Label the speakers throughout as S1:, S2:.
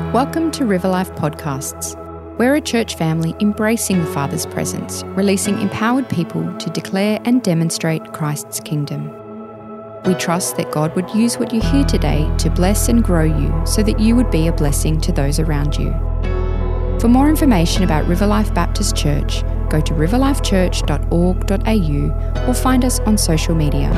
S1: Welcome to River Life Podcasts. We're a church family embracing the Father's presence, releasing empowered people to declare and demonstrate Christ's kingdom. We trust that God would use what you hear today to bless and grow you so that you would be a blessing to those around you. For more information about River Life Baptist Church, go to riverlifechurch.org.au or find us on social media.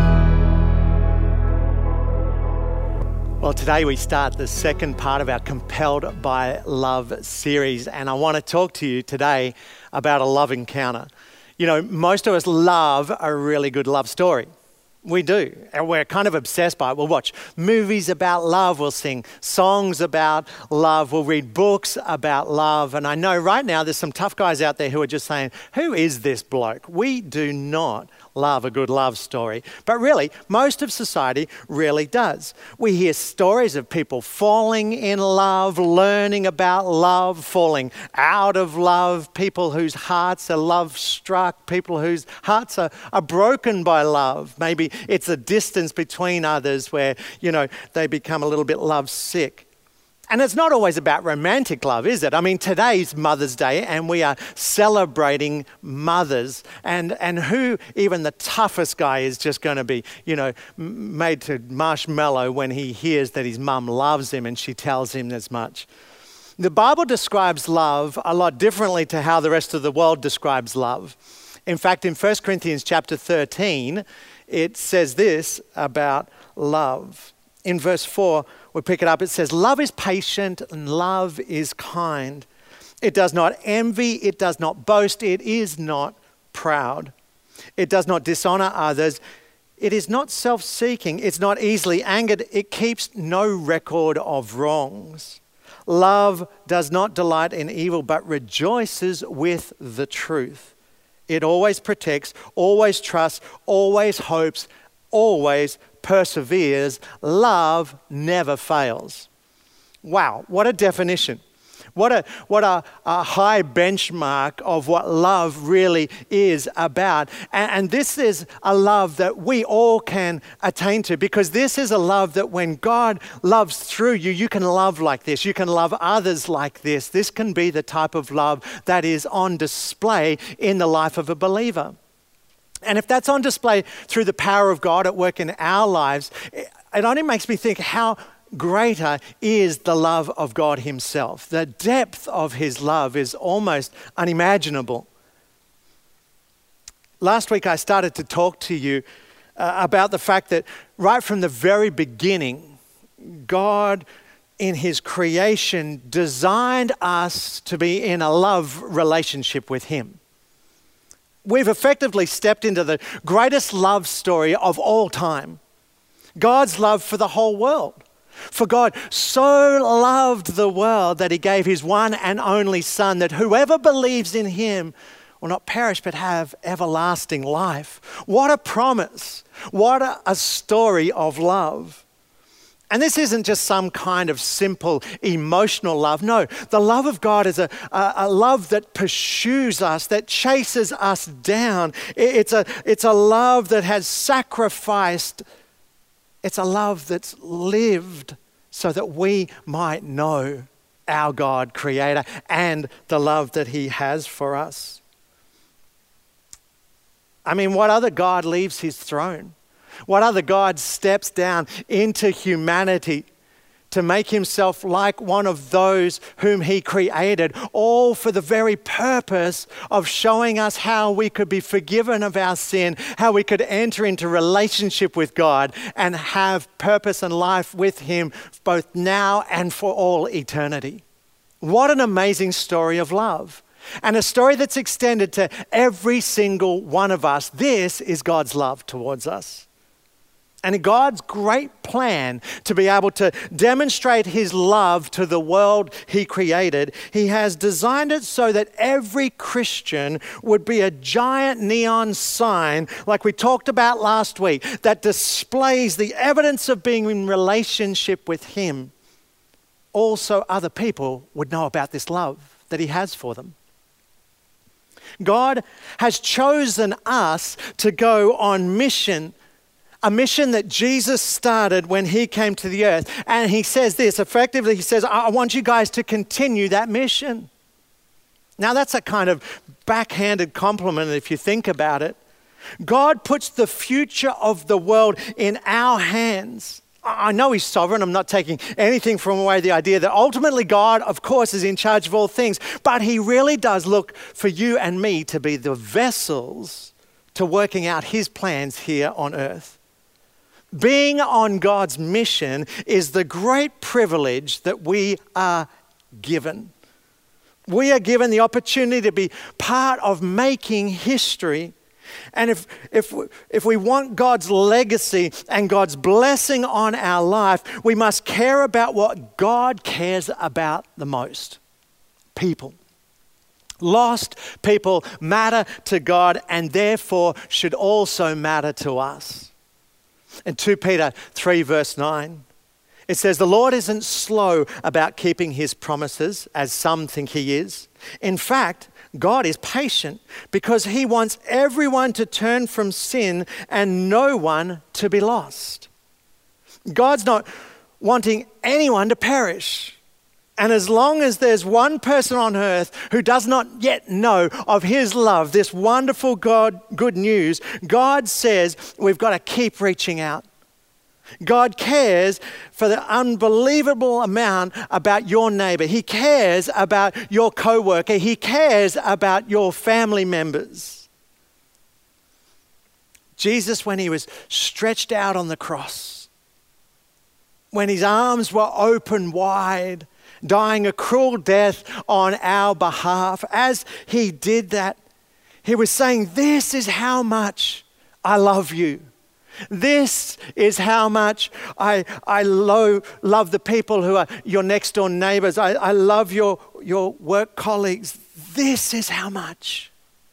S2: Well, today we start the second part of our Compelled by Love series, and I want to talk to you today about a love encounter. You know, most of us love a really good love story. We do, and we're kind of obsessed by it. We'll watch movies about love, we'll sing songs about love, we'll read books about love, and I know right now there's some tough guys out there who are just saying, who is this bloke? We do not love a good love story. But really, most of society really does. We hear stories of people falling in love, learning about love, falling out of love, people whose hearts are love struck, people whose hearts are broken by love. Maybe it's a distance between others where, you know, they become a little bit love sick. And it's not always about romantic love, is it? I mean, today's Mother's Day and we are celebrating mothers. And who, even the toughest guy, is just going to be, you know, made to marshmallow when he hears that his mum loves him and she tells him as much. The Bible describes love a lot differently to how the rest of the world describes love. In fact, in 1 Corinthians chapter 13, it says this about love. In verse 4, we pick it up. It says, love is patient and love is kind. It does not envy. It does not boast. It is not proud. It does not dishonor others. It is not self-seeking. It's not easily angered. It keeps no record of wrongs. Love does not delight in evil, but rejoices with the truth. It always protects, always trusts, always hopes, always perseveres. Love never fails. Wow, what a definition. What a high benchmark of what love really is about. And this is a love that we all can attain to, because this is a love that when God loves through you, you can love like this. You can love others like this. This can be the type of love that is on display in the life of a believer. And if that's on display through the power of God at work in our lives, it only makes me think how greater is the love of God himself. The depth of his love is almost unimaginable. Last week I started to talk to you about the fact that right from the very beginning, God in his creation designed us to be in a love relationship with him. We've effectively stepped into the greatest love story of all time. God's love for the whole world. For God so loved the world that he gave his one and only Son, that whoever believes in him will not perish but have everlasting life. What a promise. What a story of love. And this isn't just some kind of simple emotional love. No, the love of God is a love that pursues us, that chases us down. It's a love that has sacrificed. It's a love that's lived so that we might know our God, Creator, and the love that he has for us. I mean, what other God leaves his throne? What other God steps down into humanity to make himself like one of those whom he created, all for the very purpose of showing us how we could be forgiven of our sin, how we could enter into relationship with God and have purpose and life with him both now and for all eternity. What an amazing story of love. And a story that's extended to every single one of us. This is God's love towards us. And God's great plan to be able to demonstrate his love to the world he created, he has designed it so that every Christian would be a giant neon sign, like we talked about last week, that displays the evidence of being in relationship with him. Also, other people would know about this love that he has for them. God has chosen us to go on mission A mission that Jesus started when he came to the earth. And he says this, effectively, he says, I want you guys to continue that mission. Now that's a kind of backhanded compliment if you think about it. God puts the future of the world in our hands. I know he's sovereign. I'm not taking anything from away the idea that ultimately God, of course, is in charge of all things. But he really does look for you and me to be the vessels to working out his plans here on earth. Being on God's mission is the great privilege that we are given. We are given the opportunity to be part of making history. And if we want God's legacy and God's blessing on our life, we must care about what God cares about the most: people. Lost people matter to God and therefore should also matter to us. In 2 Peter 3 verse 9, it says, the Lord isn't slow about keeping his promises, as some think he is. In fact, God is patient because he wants everyone to turn from sin and no one to be lost. God's not wanting anyone to perish. And as long as there's one person on earth who does not yet know of his love, this wonderful good news, God says we've got to keep reaching out. God cares for the unbelievable amount about your neighbor. He cares about your coworker. He cares about your family members. Jesus, when he was stretched out on the cross, when his arms were open wide, dying a cruel death on our behalf, as he did that, he was saying, this is how much I love you. This is how much I love the people who are your next door neighbors. I love your work colleagues. This is how much.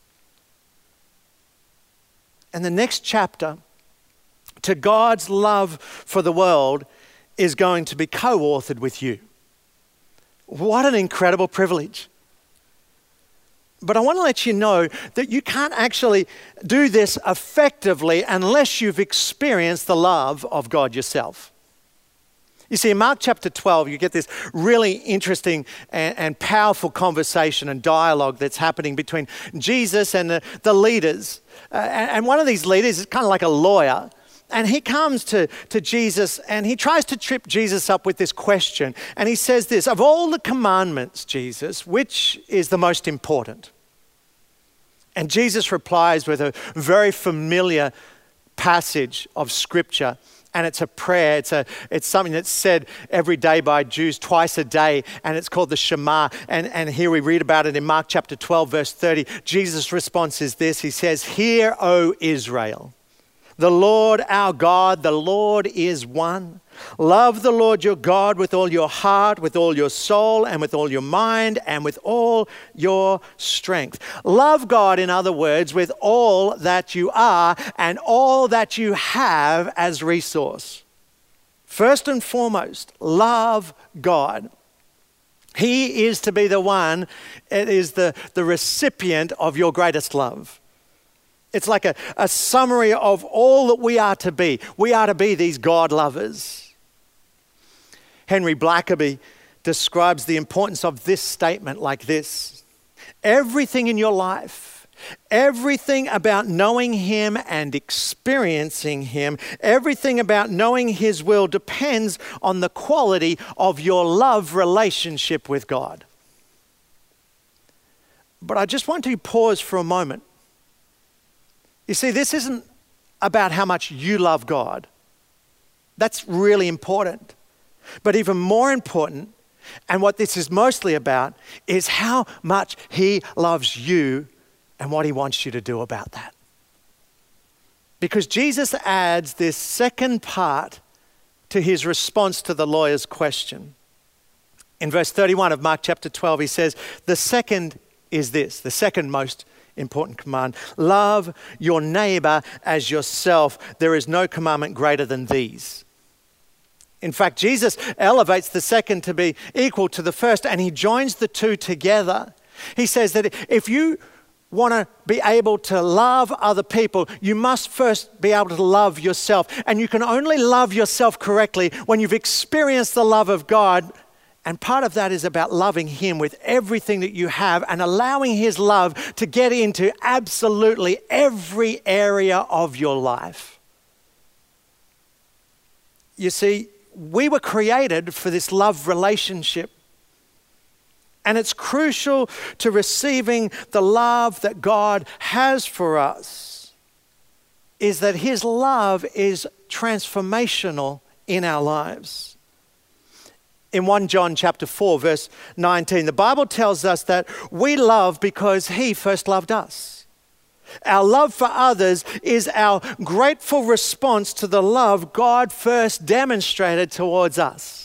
S2: And the next chapter to God's love for the world is going to be co-authored with you. What an incredible privilege. But I want to let you know that you can't actually do this effectively unless you've experienced the love of God yourself. You see, in Mark chapter 12, you get this really interesting and powerful conversation and dialogue that's happening between Jesus and the leaders. And one of these leaders is kind of like a lawyer. And he comes to Jesus and he tries to trip Jesus up with this question. And he says this, of all the commandments, Jesus, which is the most important? And Jesus replies with a very familiar passage of scripture. And it's a prayer. It's something that's said every day by Jews twice a day. And it's called the Shema. And here we read about it in Mark chapter 12, verse 30. Jesus' response is this. He says, hear, O Israel. The Lord our God, the Lord is one. Love the Lord your God with all your heart, with all your soul, and with all your mind, and with all your strength. Love God, in other words, with all that you are and all that you have as resource. First and foremost, love God. He is to be the one, it is the recipient of your greatest love. It's like a summary of all that we are to be. We are to be these God lovers. Henry Blackaby describes the importance of this statement like this. Everything in your life, everything about knowing him and experiencing him, everything about knowing his will depends on the quality of your love relationship with God. But I just want to pause for a moment. You see, this isn't about how much you love God. That's really important. But even more important, and what this is mostly about, is how much he loves you and what he wants you to do about that. Because Jesus adds this second part to his response to the lawyer's question. In verse 31 of Mark chapter 12, he says, the second is this, the second most important command. Love your neighbor as yourself. There is no commandment greater than these. In fact, Jesus elevates the second to be equal to the first, and he joins the two together. He says that if you want to be able to love other people, you must first be able to love yourself. And you can only love yourself correctly when you've experienced the love of God. And part of that is about loving Him with everything that you have and allowing His love to get into absolutely every area of your life. You see, we were created for this love relationship. And it's crucial to receiving the love that God has for us, is that His love is transformational in our lives. In 1 John chapter 4, verse 19, the Bible tells us that we love because He first loved us. Our love for others is our grateful response to the love God first demonstrated towards us.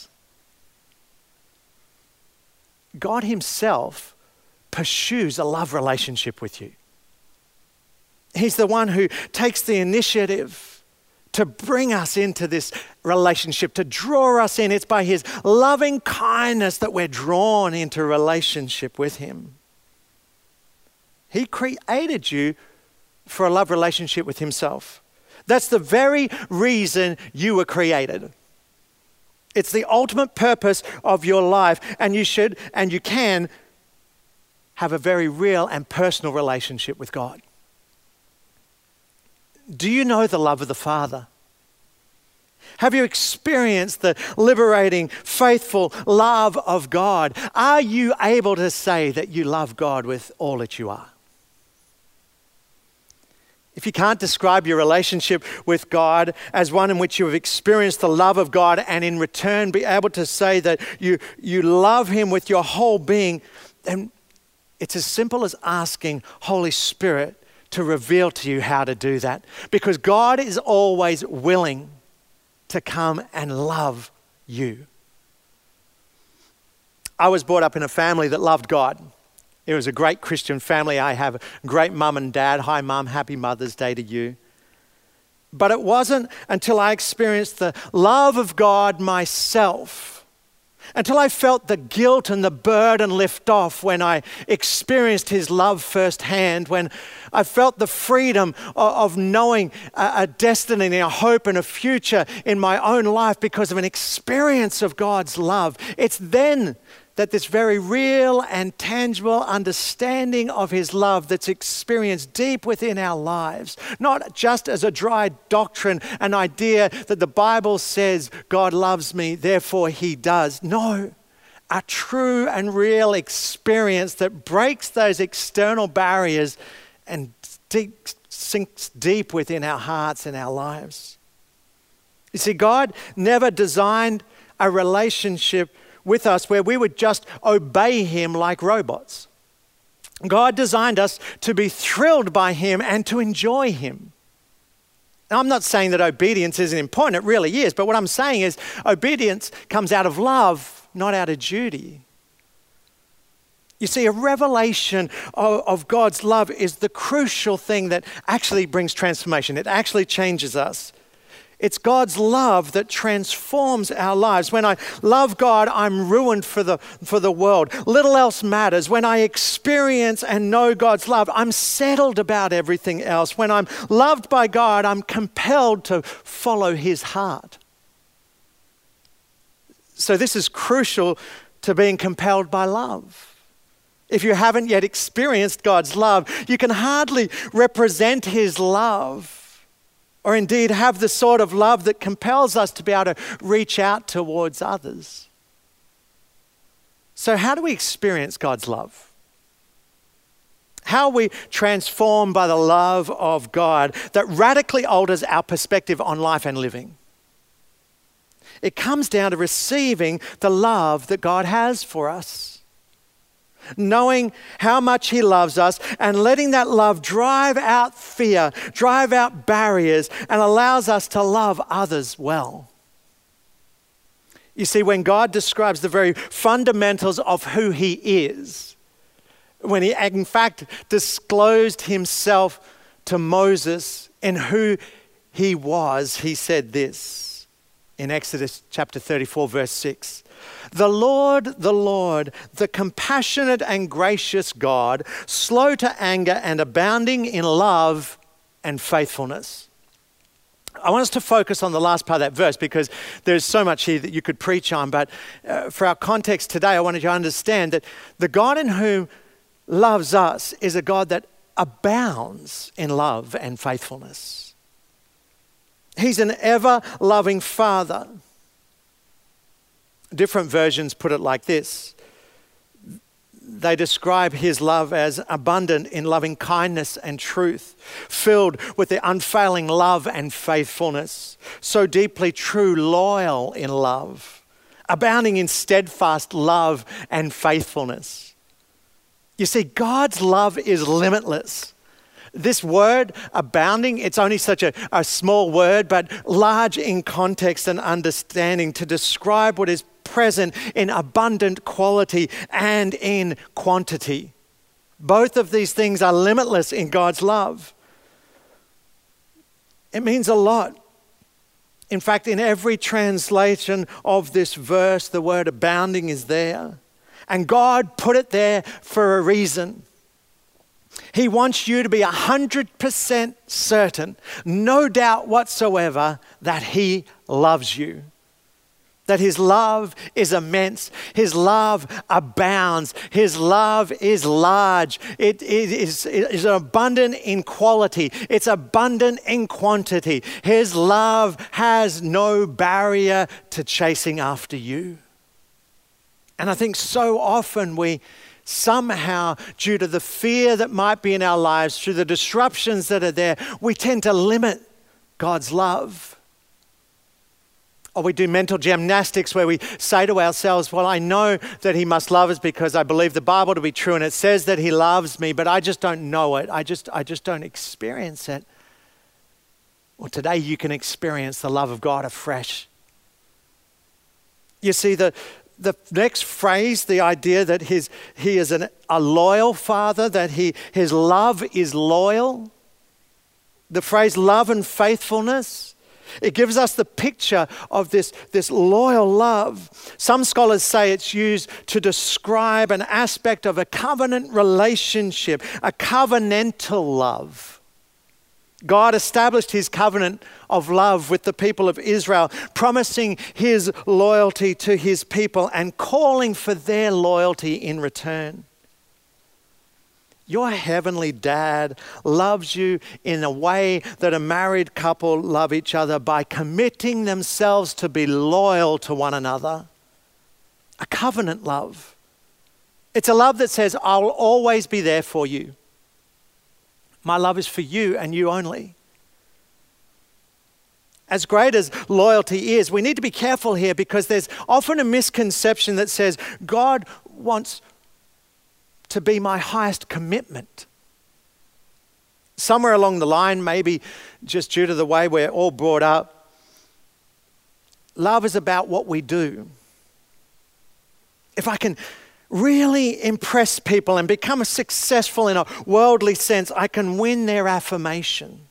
S2: God Himself pursues a love relationship with you. He's the one who takes the initiative to bring us into this relationship, to draw us in. It's by His loving kindness that we're drawn into relationship with Him. He created you for a love relationship with Himself. That's the very reason you were created. It's the ultimate purpose of your life, and you should and you can have a very real and personal relationship with God. Do you know the love of the Father? Have you experienced the liberating, faithful love of God? Are you able to say that you love God with all that you are? If you can't describe your relationship with God as one in which you have experienced the love of God and in return be able to say that you love Him with your whole being, then it's as simple as asking Holy Spirit to reveal to you how to do that. Because God is always willing to come and love you. I was brought up in a family that loved God. It was a great Christian family. I have a great mum and dad. Hi, Mum. Happy Mother's Day to you. But it wasn't until I experienced the love of God myself, until I felt the guilt and the burden lift off when I experienced His love firsthand, when I felt the freedom of knowing a destiny and a hope and a future in my own life because of an experience of God's love. It's then that this very real and tangible understanding of His love that's experienced deep within our lives, not just as a dry doctrine, an idea that the Bible says God loves me, therefore He does. No, a true and real experience that breaks those external barriers and sinks deep within our hearts and our lives. You see, God never designed a relationship with us where we would just obey Him like robots. God designed us to be thrilled by Him and to enjoy Him. Now, I'm not saying that obedience isn't important, it really is, but what I'm saying is obedience comes out of love, not out of duty. You see, a revelation of God's love is the crucial thing that actually brings transformation. It actually changes us. It's God's love that transforms our lives. When I love God, I'm ruined for the world. Little else matters. When I experience and know God's love, I'm settled about everything else. When I'm loved by God, I'm compelled to follow His heart. So this is crucial to being compelled by love. If you haven't yet experienced God's love, you can hardly represent His love, or indeed have the sort of love that compels us to be able to reach out towards others. So how do we experience God's love? How are we transformed by the love of God that radically alters our perspective on life and living? It comes down to receiving the love that God has for us. Knowing how much He loves us and letting that love drive out fear, drive out barriers, and allows us to love others well. You see, when God describes the very fundamentals of who He is, when He in fact disclosed Himself to Moses in who He was, He said this in Exodus chapter 34, verse 6. The Lord, the compassionate and gracious God, slow to anger and abounding in love and faithfulness. I want us to focus on the last part of that verse because there's so much here that you could preach on. But for our context today, I wanted you to understand that the God in whom loves us is a God that abounds in love and faithfulness. He's an ever-loving Father. Different versions put it like this. They describe his love as abundant in loving kindness and truth, filled with the unfailing love and faithfulness, so deeply true, loyal in love, abounding in steadfast love and faithfulness. You see, God's love is limitless. This word, abounding, it's only such a small word, but large in context and understanding to describe what is present in abundant quality and in quantity. Both of these things are limitless in God's love. It means a lot. In fact, in every translation of this verse, the word abounding is there. And God put it there for a reason. He wants you to be 100% certain, no doubt whatsoever, that he loves you. That his love is immense. His love abounds. His love is large. It is abundant in quality. It's abundant in quantity. His love has no barrier to chasing after you. And I think so often we somehow, due to the fear that might be in our lives, through the disruptions that are there, we tend to limit God's love. Or we do mental gymnastics where we say to ourselves, well, I know that he must love us because I believe the Bible to be true and it says that he loves me, but I just don't know it. I just don't experience it. Well, today you can experience the love of God afresh. You see, the next phrase, the idea that he is a loyal Father, that his love is loyal. The phrase love and faithfulness, it gives us the picture of this loyal love. Some scholars say it's used to describe an aspect of a covenant relationship, a covenantal love. God established his covenant of love with the people of Israel, promising his loyalty to his people and calling for their loyalty in return. Your heavenly dad loves you in a way that a married couple love each other by committing themselves to be loyal to one another. A covenant love. It's a love that says, I'll always be there for you. My love is for you and you only. As great as loyalty is, we need to be careful here because there's often a misconception that says God wants to be my highest commitment. Somewhere along the line, maybe just due to the way we're all brought up, love is about what we do. If I can really impress people and become successful in a worldly sense, I can win their affirmation.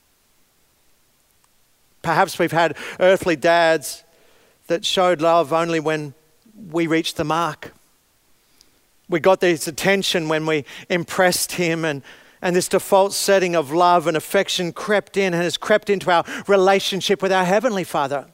S2: Perhaps we've had earthly dads that showed love only when we reached the mark. We got his attention when we impressed him, and this default setting of love and affection crept in and has crept into our relationship with our Heavenly Father.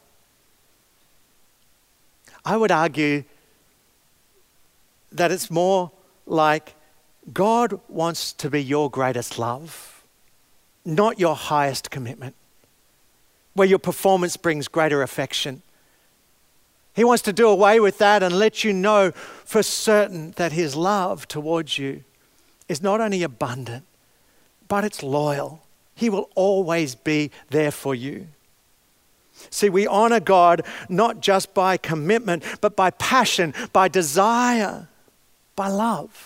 S2: I would argue that it's more like God wants to be your greatest love, not your highest commitment, where your performance brings greater affection. He wants to do away with that and let you know for certain that his love towards you is not only abundant, but it's loyal. He will always be there for you. See, we honor God not just by commitment, but by passion, by desire, by love.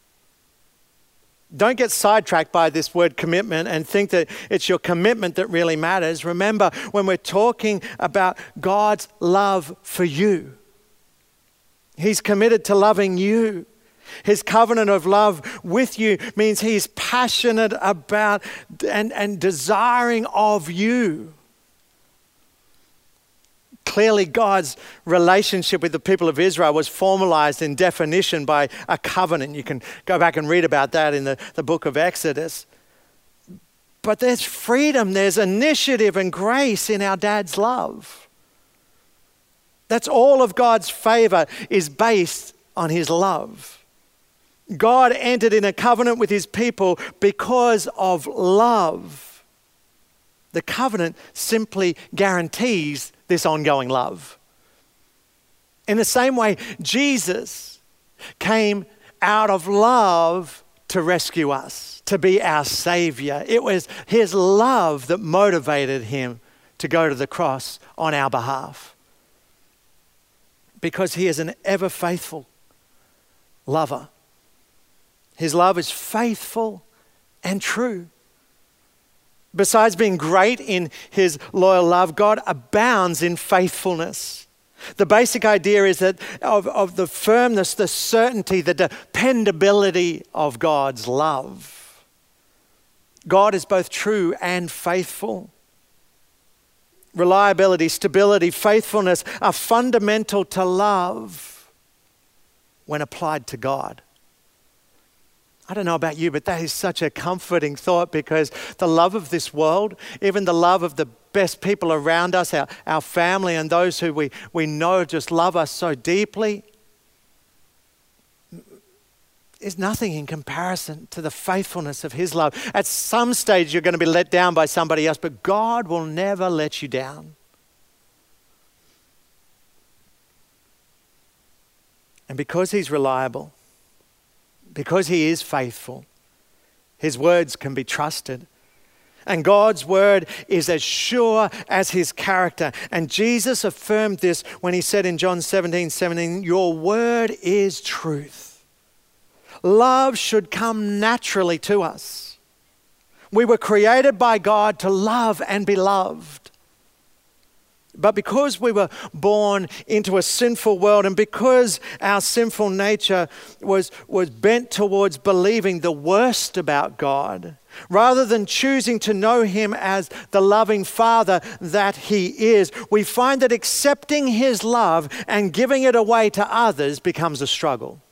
S2: Don't get sidetracked by this word commitment and think that it's your commitment that really matters. Remember, when we're talking about God's love for you, he's committed to loving you. His covenant of love with you means he's passionate about and desiring of you. Clearly, God's relationship with the people of Israel was formalized in definition by a covenant. You can go back and read about that in the book of Exodus. But there's freedom, there's initiative and grace in our dad's love. That's all of God's favor is based on his love. God entered in a covenant with his people because of love. The covenant simply guarantees this ongoing love. In the same way, Jesus came out of love to rescue us, to be our Savior. It was his love that motivated him to go to the cross on our behalf. Because he is an ever faithful lover. His love is faithful and true. Besides being great in his loyal love, God abounds in faithfulness. The basic idea is that of the firmness, the certainty, the dependability of God's love. God is both true and faithful. Reliability, stability, faithfulness are fundamental to love when applied to God. I don't know about you, but that is such a comforting thought, because the love of this world, even the love of the best people around us, our family and those who we know just love us so deeply, is nothing in comparison to the faithfulness of his love. At some stage you're going to be let down by somebody else, but God will never let you down. And because he's reliable, because he is faithful, his words can be trusted. And God's word is as sure as his character. And Jesus affirmed this when he said in John 17:17, your word is truth. Love should come naturally to us. We were created by God to love and be loved. But because we were born into a sinful world, and because our sinful nature was bent towards believing the worst about God, rather than choosing to know him as the loving Father that he is, we find that accepting his love and giving it away to others becomes a struggle.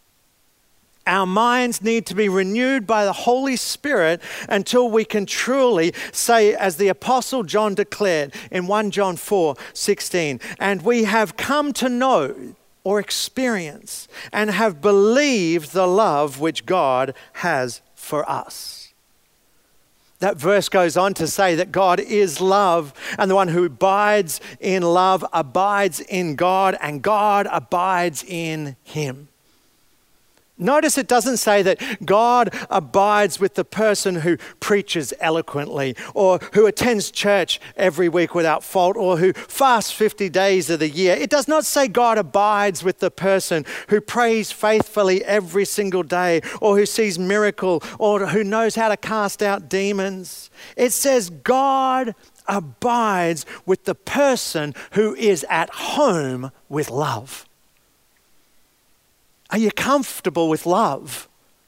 S2: Our minds need to be renewed by the Holy Spirit until we can truly say, as the Apostle John declared in 1 John 4:16, and we have come to know or experience and have believed the love which God has for us. That verse goes on to say that God is love, and the one who abides in love abides in God, and God abides in him. Notice it doesn't say that God abides with the person who preaches eloquently, or who attends church every week without fault, or who fasts 50 days of the year. It does not say God abides with the person who prays faithfully every single day, or who sees miracle, or who knows how to cast out demons. It says God abides with the person who is at home with love. Are you comfortable with love?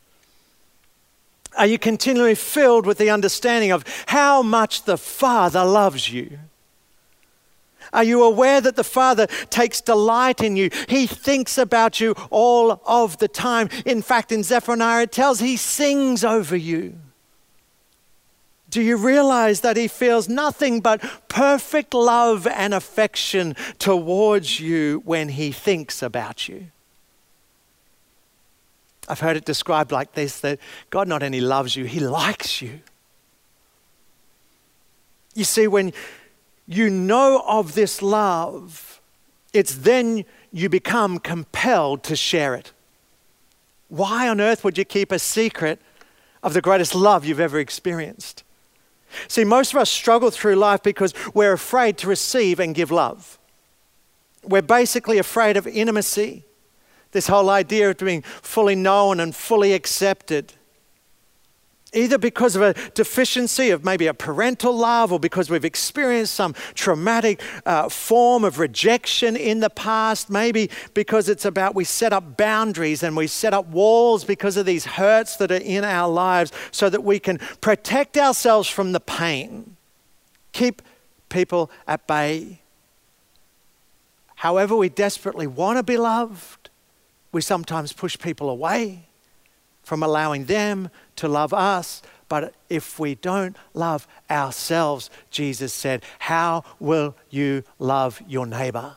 S2: Are you continually filled with the understanding of how much the Father loves you? Are you aware that the Father takes delight in you? He thinks about you all of the time. In fact, in Zephaniah it tells he sings over you. Do you realize that he feels nothing but perfect love and affection towards you when he thinks about you? I've heard it described like this, that God not only loves you, he likes you. You see, when you know of this love, it's then you become compelled to share it. Why on earth would you keep a secret of the greatest love you've ever experienced? See, most of us struggle through life because we're afraid to receive and give love. We're basically afraid of intimacy. This whole idea of being fully known and fully accepted. Either because of a deficiency of maybe a parental love, or because we've experienced some traumatic form of rejection in the past. Maybe because it's about we set up boundaries and we set up walls because of these hurts that are in our lives, so that we can protect ourselves from the pain. Keep people at bay. however we desperately want to be loved, we sometimes push people away from allowing them to love us. But if we don't love ourselves, Jesus said, how will you love your neighbor?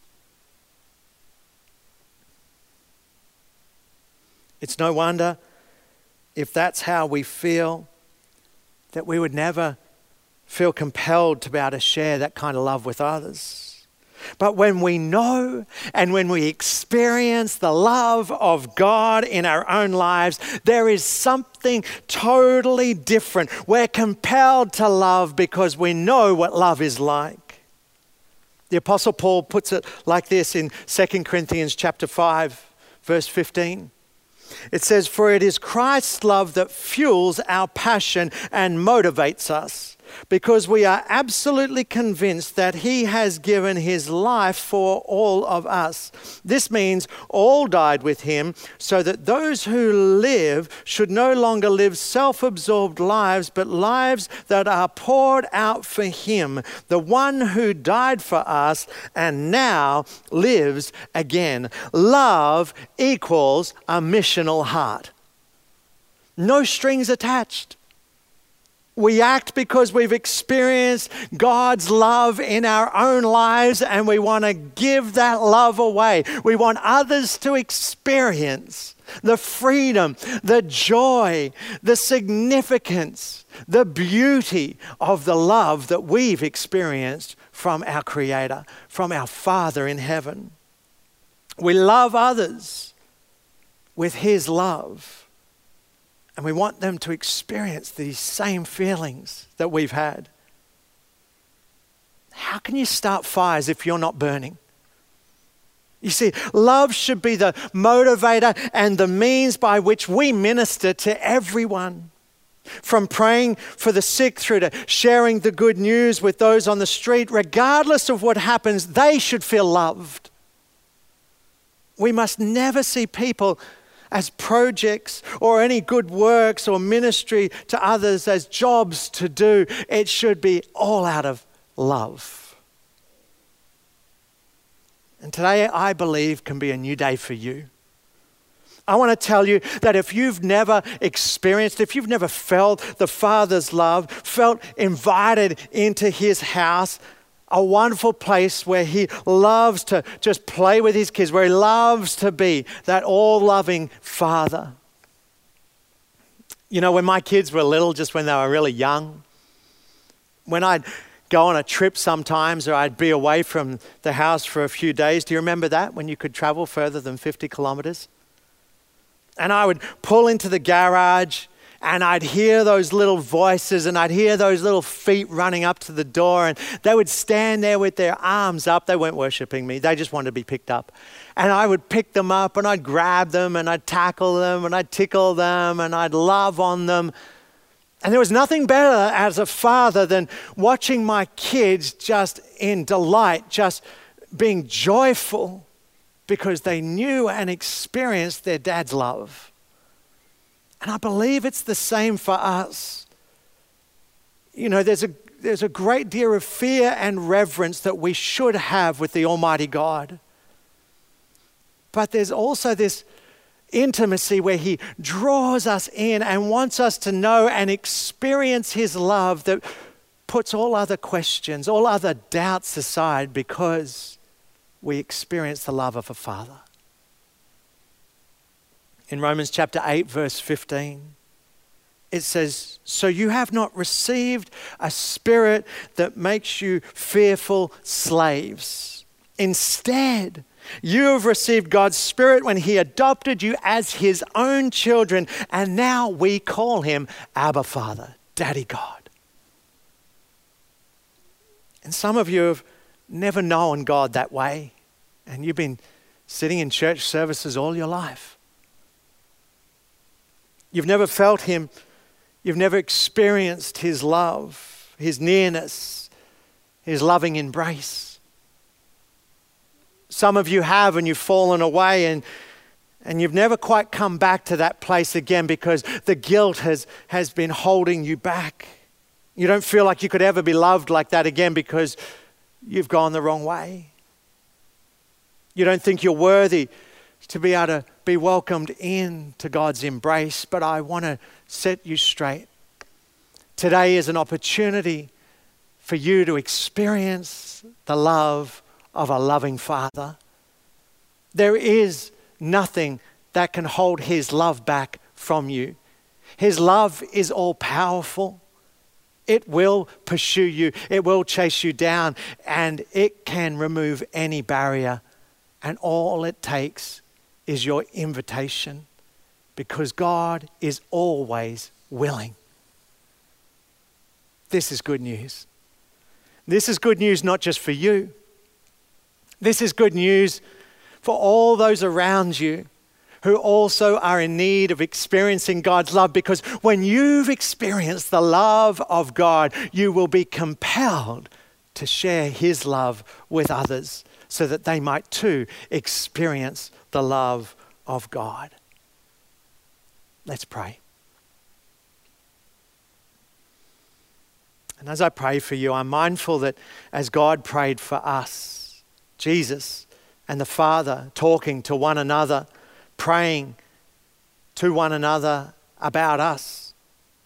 S2: It's no wonder if that's how we feel, that we would never feel compelled to be able to share that kind of love with others. But when we know and when we experience the love of God in our own lives, there is something totally different. We're compelled to love because we know what love is like. The Apostle Paul puts it like this in 2 Corinthians chapter 5, verse 15. It says, "For it is Christ's love that fuels our passion and motivates us, because we are absolutely convinced that he has given his life for all of us. This means all died with him, so that those who live should no longer live self-absorbed lives, but lives that are poured out for him, the one who died for us and now lives again." Love equals a missional heart. No strings attached. We act because we've experienced God's love in our own lives, and we want to give that love away. We want others to experience the freedom, the joy, the significance, the beauty of the love that we've experienced from our Creator, from our Father in heaven. We love others with his love. And we want them to experience these same feelings that we've had. How can you start fires if you're not burning? You see, love should be the motivator and the means by which we minister to everyone. From praying for the sick through to sharing the good news with those on the street, regardless of what happens, they should feel loved. We must never see people as projects or any good works or ministry to others as jobs to do. It should be all out of love. And today, I believe, can be a new day for you. I want to tell you that if you've never experienced, if you've never felt the Father's love, felt invited into his house, a wonderful place where he loves to just play with his kids, where he loves to be that all-loving father. You know, when my kids were little, just when they were really young, when I'd go on a trip sometimes, or I'd be away from the house for a few days. Do you remember that, when you could travel further than 50 kilometers? And I would pull into the garage, and I'd hear those little voices, and I'd hear those little feet running up to the door, and they would stand there with their arms up. They weren't worshiping me. They just wanted to be picked up. And I would pick them up, and I'd grab them, and I'd tackle them, and I'd tickle them, and I'd love on them. And there was nothing better as a father than watching my kids just in delight, just being joyful because they knew and experienced their dad's love. And I believe it's the same for us. You know, there's a great deal of fear and reverence that we should have with the Almighty God. But there's also this intimacy where he draws us in and wants us to know and experience his love that puts all other questions, all other doubts aside, because we experience the love of a Father. In Romans chapter 8, verse 15, it says, "So you have not received a spirit that makes you fearful slaves. Instead, you have received God's Spirit when he adopted you as his own children, and now we call him Abba Father, Daddy God." And some of you have never known God that way, and you've been sitting in church services all your life. You've never felt him. You've never experienced his love, his nearness, his loving embrace. Some of you have, and you've fallen away, and you've never quite come back to that place again because the guilt has been holding you back. You don't feel like you could ever be loved like that again because you've gone the wrong way. You don't think you're worthy to be able to be welcomed into God's embrace, but I want to set you straight. Today is an opportunity for you to experience the love of a loving Father. There is nothing that can hold His love back from you. His love is all powerful. It will pursue you. It will chase you down, and it can remove any barrier. And all it takes is your invitation, because God is always willing. This is good news. This is good news not just for you. This is good news for all those around you who also are in need of experiencing God's love, because when you've experienced the love of God, you will be compelled to share His love with others so that they might too experience the love of God. Let's pray. And as I pray for you, I'm mindful that as God prayed for us, Jesus and the Father talking to one another, praying to one another about us.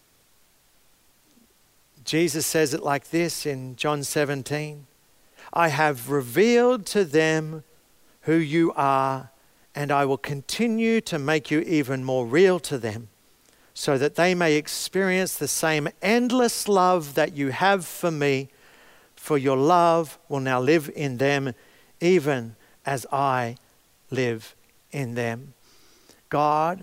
S2: Jesus says it like this in John 17. I have revealed to them who you are, and I will continue to make you even more real to them, so that they may experience the same endless love that you have for me, for your love will now live in them, even as I live in them. God,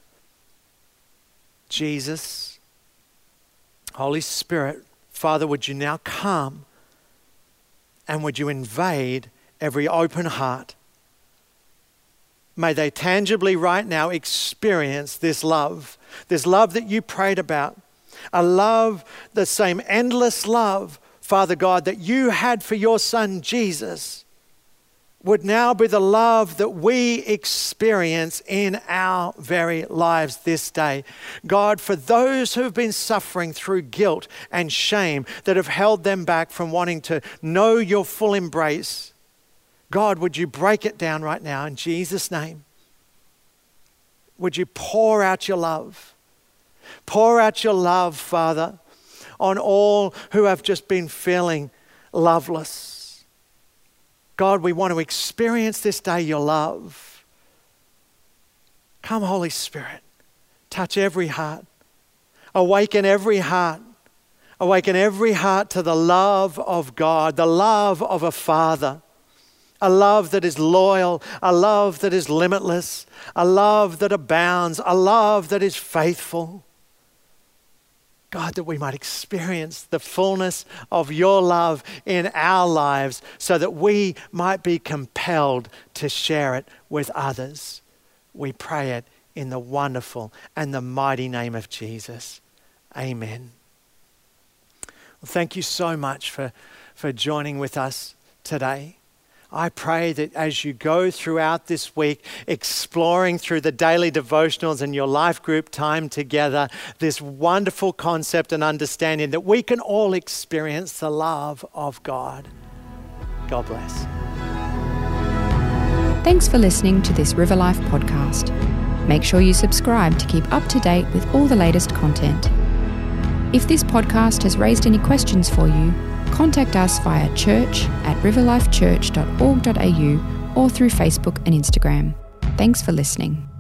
S2: Jesus, Holy Spirit, Father, would you now come and would you invade every open heart? May they tangibly right now experience this love that you prayed about, a love, the same endless love, Father God, that you had for your Son Jesus, would now be the love that we experience in our very lives this day. God, for those who have been suffering through guilt and shame that have held them back from wanting to know your full embrace, God, would you break it down right now in Jesus' name? Would you pour out your love? Pour out your love, Father, on all who have just been feeling loveless. God, we want to experience this day your love. Come, Holy Spirit, touch every heart. Awaken every heart. Awaken every heart to the love of God, the love of a Father. A love that is loyal, a love that is limitless, a love that abounds, a love that is faithful. God, that we might experience the fullness of your love in our lives so that we might be compelled to share it with others. We pray it in the wonderful and the mighty name of Jesus. Amen. Well, thank you so much for joining with us today. I pray that as you go throughout this week, exploring through the daily devotionals and your life group time together, this wonderful concept and understanding that we can all experience the love of God. God bless.
S1: Thanks for listening to this River Life podcast. Make sure you subscribe to keep up to date with all the latest content. If this podcast has raised any questions for you, contact us via church@riverlifechurch.org.au or through Facebook and Instagram. Thanks for listening.